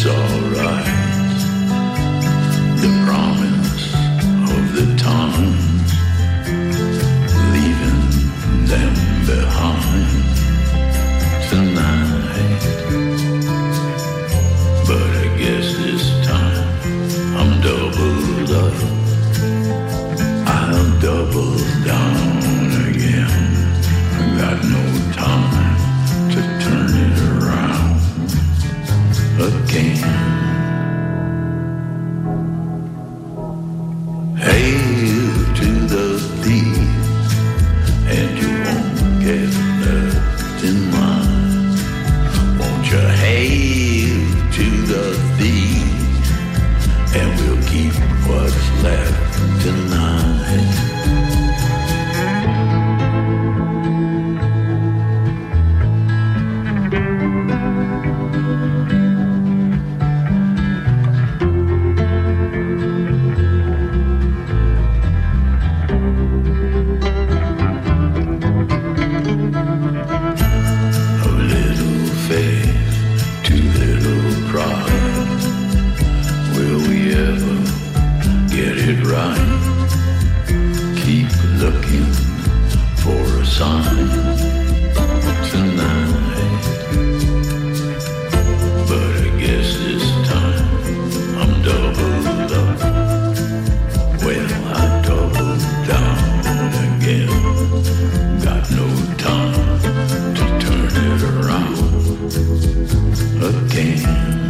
it's alright. The promise of the time, leaving them behind tonight. But I guess this time I'm doubled up. I'll double down again. I got no time to turn it around again. Hail to the thief, and you won't get left in line. Won't you hail to the thief, and we'll keep what's left tonight. Too little pride. Will we ever get it right? Keep looking for a sign tonight. But I guess this time I'm doubled up. Well, I doubled down again. Got no time to turn it around again.